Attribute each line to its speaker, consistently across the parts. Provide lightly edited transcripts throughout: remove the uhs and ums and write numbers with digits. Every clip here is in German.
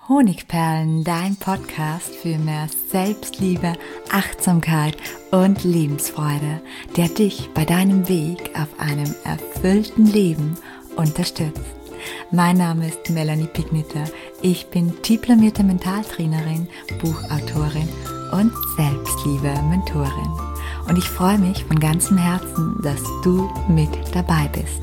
Speaker 1: Honigperlen, dein Podcast für mehr Selbstliebe, Achtsamkeit und Lebensfreude, der dich bei deinem Weg auf einem erfüllten Leben unterstützt. Mein Name ist Melanie Pigniter. Ich bin diplomierte Mentaltrainerin, Buchautorin und Selbstliebe-Mentorin. Und ich freue mich von ganzem Herzen, dass du mit dabei bist.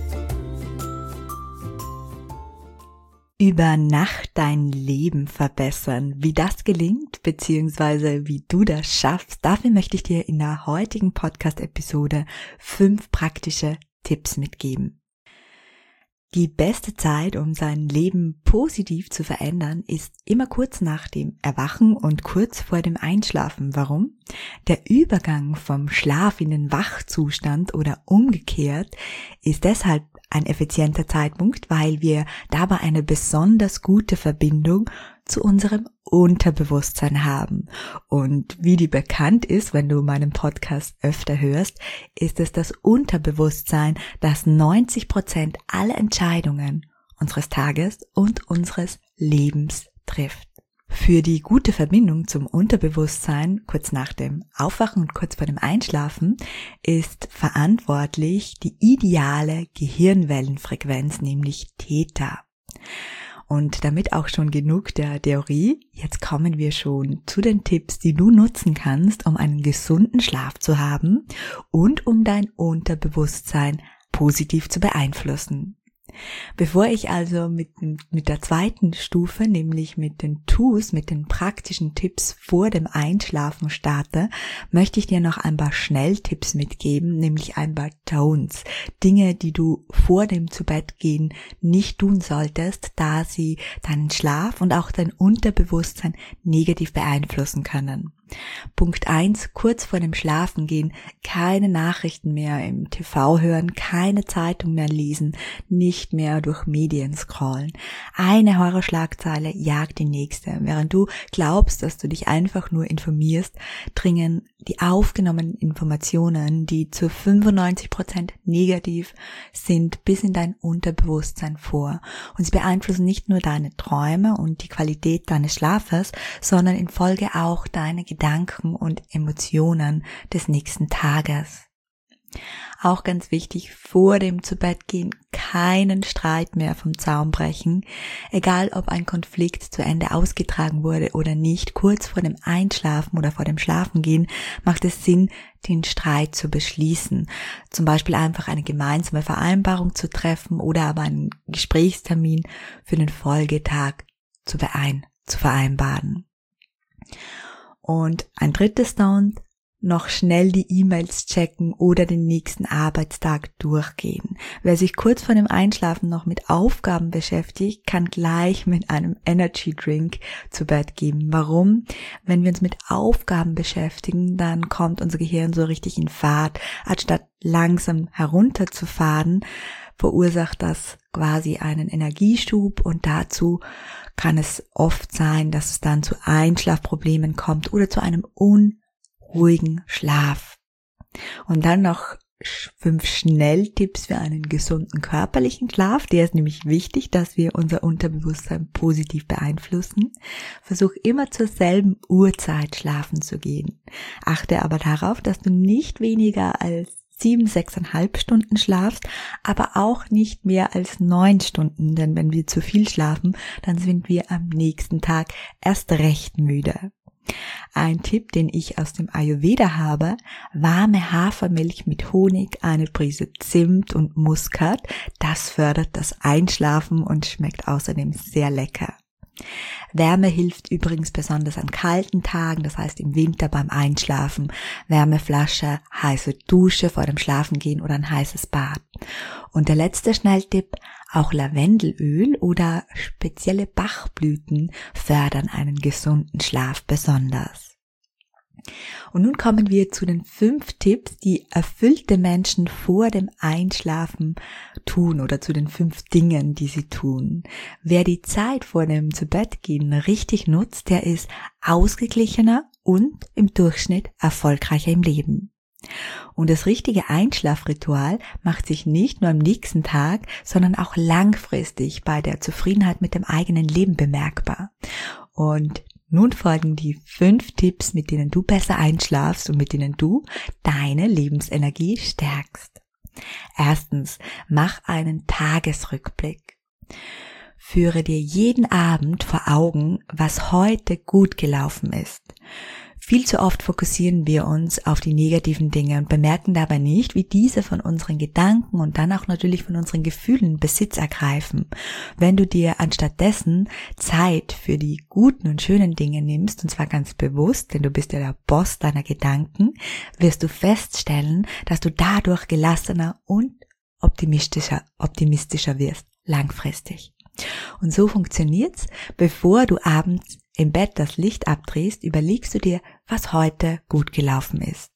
Speaker 1: Über Nacht dein Leben verbessern. Wie das gelingt, beziehungsweise wie du das schaffst, dafür möchte ich dir in der heutigen Podcast-Episode 5 praktische Tipps mitgeben. Die beste Zeit, um sein Leben positiv zu verändern, ist immer kurz nach dem Erwachen und kurz vor dem Einschlafen. Warum? Der Übergang vom Schlaf in den Wachzustand oder umgekehrt ist deshalb ein effizienter Zeitpunkt, weil wir dabei eine besonders gute Verbindung zu unserem Unterbewusstsein haben. Und wie die bekannt ist, wenn du meinen Podcast öfter hörst, ist es das Unterbewusstsein, das 90% aller Entscheidungen unseres Tages und unseres Lebens trifft. Für die gute Verbindung zum Unterbewusstsein, kurz nach dem Aufwachen und kurz vor dem Einschlafen, ist verantwortlich die ideale Gehirnwellenfrequenz, nämlich Theta. Und damit auch schon genug der Theorie, jetzt kommen wir schon zu den Tipps, die du nutzen kannst, um einen gesunden Schlaf zu haben und um dein Unterbewusstsein positiv zu beeinflussen. Bevor ich also mit der zweiten Stufe, nämlich mit den Tools, mit den praktischen Tipps vor dem Einschlafen starte, möchte ich dir noch ein paar Schnelltipps mitgeben, nämlich ein paar Don'ts. Dinge, die du vor dem Zubettgehen nicht tun solltest, da sie deinen Schlaf und auch dein Unterbewusstsein negativ beeinflussen können. Punkt 1, kurz vor dem Schlafengehen keine Nachrichten mehr im TV hören, keine Zeitung mehr lesen, nicht mehr durch Medien scrollen. Eine Horrorschlagzeile jagt die nächste. Während du glaubst, dass du dich einfach nur informierst, dringen die aufgenommenen Informationen, die zu 95% negativ sind, bis in dein Unterbewusstsein vor. Und sie beeinflussen nicht nur deine Träume und die Qualität deines Schlafes, sondern in Folge auch deine Gedanken und Emotionen des nächsten Tages. Auch ganz wichtig, vor dem Zubettgehen keinen Streit mehr vom Zaun brechen. Egal, ob ein Konflikt zu Ende ausgetragen wurde oder nicht, kurz vor dem Einschlafen oder vor dem Schlafengehen macht es Sinn, den Streit zu beschließen. Zum Beispiel einfach eine gemeinsame Vereinbarung zu treffen oder aber einen Gesprächstermin für den Folgetag zu vereinbaren. Und ein drittes Don't, noch schnell die E-Mails checken oder den nächsten Arbeitstag durchgehen. Wer sich kurz vor dem Einschlafen noch mit Aufgaben beschäftigt, kann gleich mit einem Energy Drink zu Bett gehen. Warum? Wenn wir uns mit Aufgaben beschäftigen, dann kommt unser Gehirn so richtig in Fahrt. Anstatt langsam herunterzufahren, verursacht das quasi einen Energieschub und dazu kann es oft sein, dass es dann zu Einschlafproblemen kommt oder zu einem unruhigen Schlaf. Und dann noch 5 Schnelltipps für einen gesunden körperlichen Schlaf. Der ist nämlich wichtig, dass wir unser Unterbewusstsein positiv beeinflussen. Versuch immer zur selben Uhrzeit schlafen zu gehen. Achte aber darauf, dass du nicht weniger als 6,5 Stunden schlafst, aber auch nicht mehr als 9 Stunden, denn wenn wir zu viel schlafen, dann sind wir am nächsten Tag erst recht müde. Ein Tipp, den ich aus dem Ayurveda habe: warme Hafermilch mit Honig, eine Prise Zimt und Muskat. Das fördert das Einschlafen und schmeckt außerdem sehr lecker. Wärme hilft übrigens besonders an kalten Tagen, das heißt im Winter beim Einschlafen. Wärmeflasche, heiße Dusche vor dem Schlafengehen oder ein heißes Bad. Und der letzte Schnelltipp: auch Lavendelöl oder spezielle Bachblüten fördern einen gesunden Schlaf besonders. Und nun kommen wir zu den 5 Tipps, die erfüllte Menschen vor dem Einschlafen tun, oder zu den 5 Dingen, die sie tun. Wer die Zeit vor dem Zubettgehen richtig nutzt, der ist ausgeglichener und im Durchschnitt erfolgreicher im Leben. Und das richtige Einschlafritual macht sich nicht nur am nächsten Tag, sondern auch langfristig bei der Zufriedenheit mit dem eigenen Leben bemerkbar. Und nun folgen die 5 Tipps, mit denen du besser einschlafst und mit denen du deine Lebensenergie stärkst. Erstens, mach einen Tagesrückblick. Führe dir jeden Abend vor Augen, was heute gut gelaufen ist. Viel zu oft fokussieren wir uns auf die negativen Dinge und bemerken dabei nicht, wie diese von unseren Gedanken und dann auch natürlich von unseren Gefühlen Besitz ergreifen. Wenn du dir anstattdessen Zeit für die guten und schönen Dinge nimmst, und zwar ganz bewusst, denn du bist ja der Boss deiner Gedanken, wirst du feststellen, dass du dadurch gelassener und optimistischer wirst, langfristig. Und so funktioniert's. Bevor du abends im Bett das Licht abdrehst, überlegst du dir, was heute gut gelaufen ist.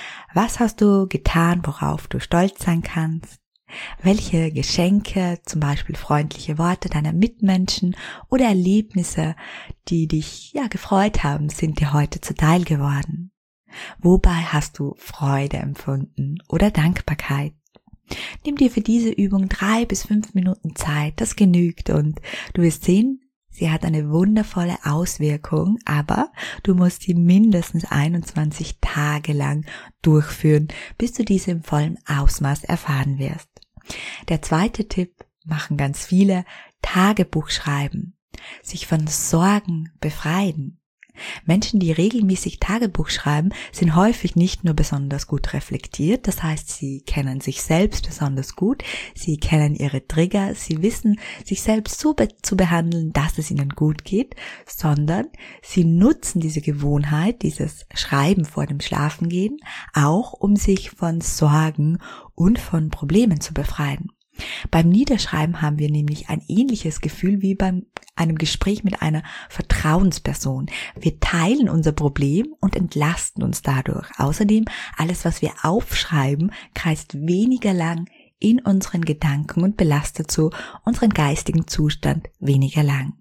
Speaker 1: Was hast du getan, worauf du stolz sein kannst? Welche Geschenke, zum Beispiel freundliche Worte deiner Mitmenschen oder Erlebnisse, die dich gefreut haben, sind dir heute zuteil geworden? Wobei hast du Freude empfunden oder Dankbarkeit? Nimm dir für diese Übung 3 bis 5 Minuten Zeit, das genügt, und du wirst sehen, sie hat eine wundervolle Auswirkung, aber du musst sie mindestens 21 Tage lang durchführen, bis du diese im vollen Ausmaß erfahren wirst. Der zweite Tipp, machen ganz viele: Tagebuch schreiben, sich von Sorgen befreien. Menschen, die regelmäßig Tagebuch schreiben, sind häufig nicht nur besonders gut reflektiert, das heißt, sie kennen sich selbst besonders gut, sie kennen ihre Trigger, sie wissen, sich selbst so zu behandeln, dass es ihnen gut geht, sondern sie nutzen diese Gewohnheit, dieses Schreiben vor dem Schlafengehen, auch um sich von Sorgen und von Problemen zu befreien. Beim Niederschreiben haben wir nämlich ein ähnliches Gefühl wie bei einem Gespräch mit einer Vertrauensperson. Wir teilen unser Problem und entlasten uns dadurch. Außerdem, alles, was wir aufschreiben, kreist weniger lang in unseren Gedanken und belastet so unseren geistigen Zustand weniger lang.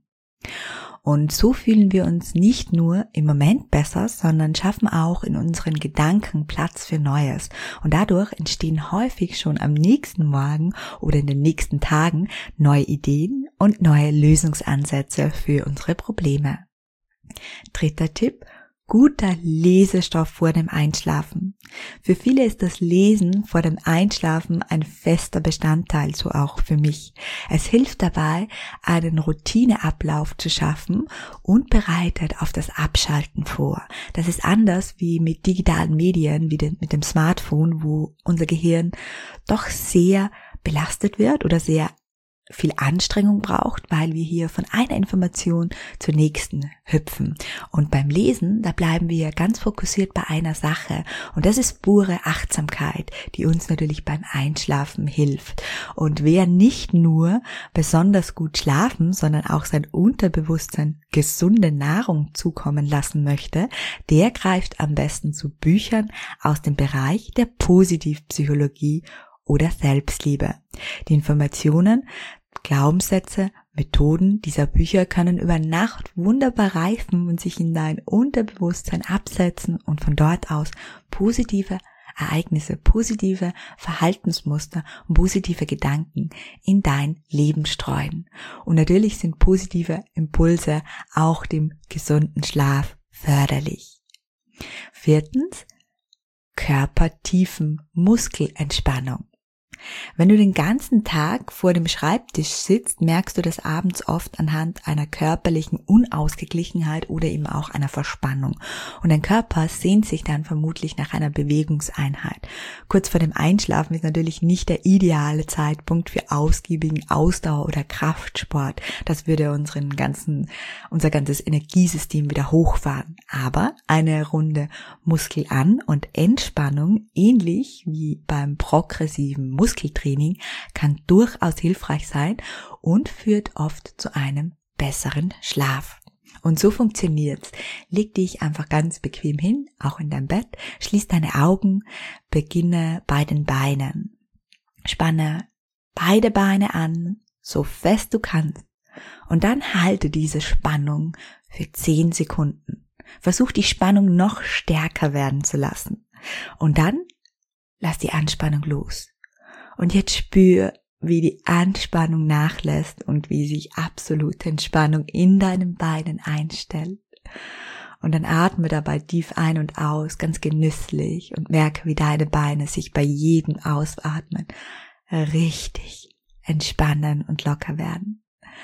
Speaker 1: Und so fühlen wir uns nicht nur im Moment besser, sondern schaffen auch in unseren Gedanken Platz für Neues. Und dadurch entstehen häufig schon am nächsten Morgen oder in den nächsten Tagen neue Ideen und neue Lösungsansätze für unsere Probleme. Dritter Tipp: guter Lesestoff vor dem Einschlafen. Für viele ist das Lesen vor dem Einschlafen ein fester Bestandteil, so auch für mich. Es hilft dabei, einen Routineablauf zu schaffen und bereitet auf das Abschalten vor. Das ist anders wie mit digitalen Medien, wie mit dem Smartphone, wo unser Gehirn doch sehr belastet wird oder sehr viel Anstrengung braucht, weil wir hier von einer Information zur nächsten hüpfen. Und beim Lesen, da bleiben wir ganz fokussiert bei einer Sache. Und das ist pure Achtsamkeit, die uns natürlich beim Einschlafen hilft. Und wer nicht nur besonders gut schlafen, sondern auch sein Unterbewusstsein gesunde Nahrung zukommen lassen möchte, der greift am besten zu Büchern aus dem Bereich der Positivpsychologie oder Selbstliebe. Die Informationen, Glaubenssätze, Methoden dieser Bücher können über Nacht wunderbar reifen und sich in dein Unterbewusstsein absetzen und von dort aus positive Ereignisse, positive Verhaltensmuster und positive Gedanken in dein Leben streuen. Und natürlich sind positive Impulse auch dem gesunden Schlaf förderlich. Viertens, körpertiefen Muskelentspannung. Wenn du den ganzen Tag vor dem Schreibtisch sitzt, merkst du das abends oft anhand einer körperlichen Unausgeglichenheit oder eben auch einer Verspannung. Und dein Körper sehnt sich dann vermutlich nach einer Bewegungseinheit. Kurz vor dem Einschlafen ist natürlich nicht der ideale Zeitpunkt für ausgiebigen Ausdauer- oder Kraftsport. Das würde unser ganzes Energiesystem wieder hochfahren. Aber eine Runde Muskelan- und Entspannung, ähnlich wie beim progressiven Muskeltraining, kann durchaus hilfreich sein und führt oft zu einem besseren Schlaf. Und so funktioniert's. Leg dich einfach ganz bequem hin, auch in deinem Bett, schließ deine Augen, beginne bei den Beinen. Spanne beide Beine an, so fest du kannst. Und dann halte diese Spannung für 10 Sekunden. Versuch die Spannung noch stärker werden zu lassen. Und dann lass die Anspannung los. Und jetzt spür, wie die Anspannung nachlässt und wie sich absolute Entspannung in deinen Beinen einstellt. Und dann atme dabei tief ein und aus, ganz genüsslich, und merke, wie deine Beine sich bei jedem Ausatmen richtig entspannen und locker werden.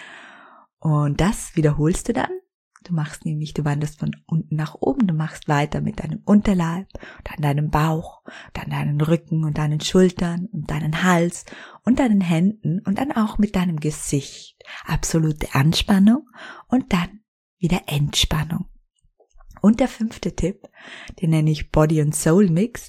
Speaker 1: Und das wiederholst du dann. Du wanderst von unten nach oben, du machst weiter mit deinem Unterleib, dann deinem Bauch, dann deinen Rücken und deinen Schultern und deinen Hals und deinen Händen und dann auch mit deinem Gesicht. Absolute Anspannung und dann wieder Entspannung. Und der 5. Tipp, den nenne ich Body and Soul Mix.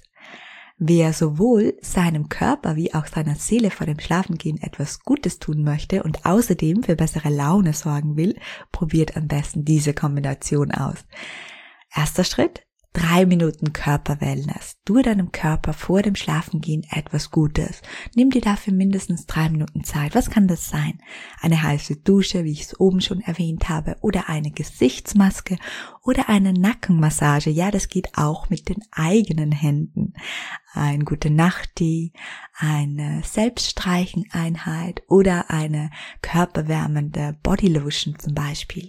Speaker 1: Wer sowohl seinem Körper wie auch seiner Seele vor dem Schlafengehen etwas Gutes tun möchte und außerdem für bessere Laune sorgen will, probiert am besten diese Kombination aus. Erster Schritt: 3 Minuten Körper-Wellness. Tue deinem Körper vor dem Schlafengehen etwas Gutes. Nimm dir dafür mindestens 3 Minuten Zeit. Was kann das sein? Eine heiße Dusche, wie ich es oben schon erwähnt habe, oder eine Gesichtsmaske oder eine Nackenmassage. Ja, das geht auch mit den eigenen Händen. Ein gute Nachttee, eine Selbststreicheneinheit oder eine körperwärmende Bodylotion zum Beispiel.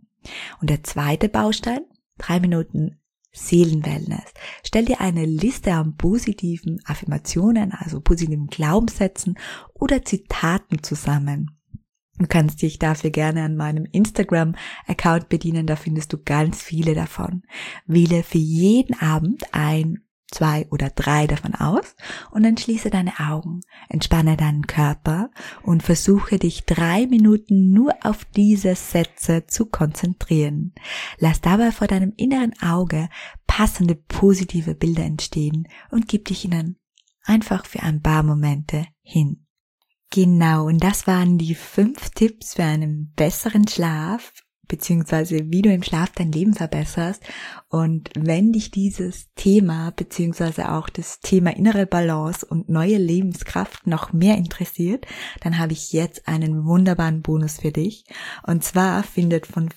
Speaker 1: Und der zweite Baustein: 3 Minuten Seelenwellness. Stell dir eine Liste an positiven Affirmationen, also positiven Glaubenssätzen oder Zitaten zusammen. Du kannst dich dafür gerne an meinem Instagram-Account bedienen, da findest du ganz viele davon. Wähle für jeden Abend 1, 2 oder 3 davon aus und dann schließe deine Augen, entspanne deinen Körper und versuche dich 3 Minuten nur auf diese Sätze zu konzentrieren. Lass dabei vor deinem inneren Auge passende positive Bilder entstehen und gib dich ihnen einfach für ein paar Momente hin. Genau, und das waren die 5 Tipps für einen besseren Schlaf, beziehungsweise wie du im Schlaf dein Leben verbesserst. Und wenn dich dieses Thema, beziehungsweise auch das Thema innere Balance und neue Lebenskraft noch mehr interessiert, dann habe ich jetzt einen wunderbaren Bonus für dich. Und zwar findet von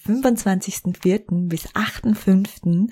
Speaker 1: 25.04. bis 8.05.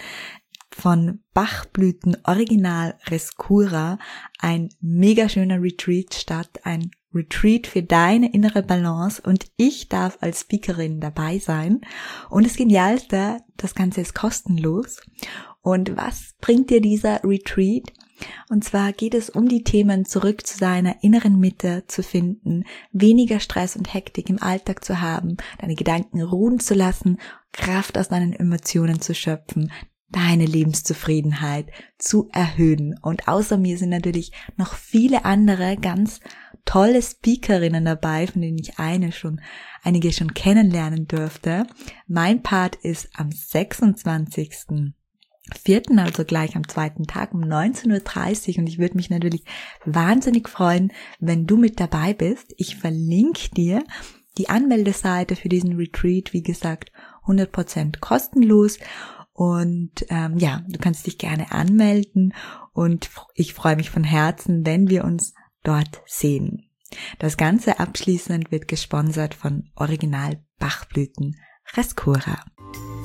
Speaker 1: von Bachblüten Original Rescura ein mega schöner Retreat statt, ein Retreat für deine innere Balance, und ich darf als Speakerin dabei sein. Und das Genialste, das Ganze ist kostenlos. Und was bringt dir dieser Retreat? Und zwar geht es um die Themen, zurück zu seiner inneren Mitte zu finden, weniger Stress und Hektik im Alltag zu haben, deine Gedanken ruhen zu lassen, Kraft aus deinen Emotionen zu schöpfen, deine Lebenszufriedenheit zu erhöhen. Und außer mir sind natürlich noch viele andere ganz tolle Speakerinnen dabei, von denen ich einige schon kennenlernen durfte. Mein Part ist am 26.04., also gleich am zweiten Tag um 19.30 Uhr, und ich würde mich natürlich wahnsinnig freuen, wenn du mit dabei bist. Ich verlinke dir die Anmeldeseite für diesen Retreat, wie gesagt, 100% kostenlos. Und du kannst dich gerne anmelden, und ich freue mich von Herzen, wenn wir uns dort sehen. Das Ganze abschließend wird gesponsert von Original Bachblüten Rescura.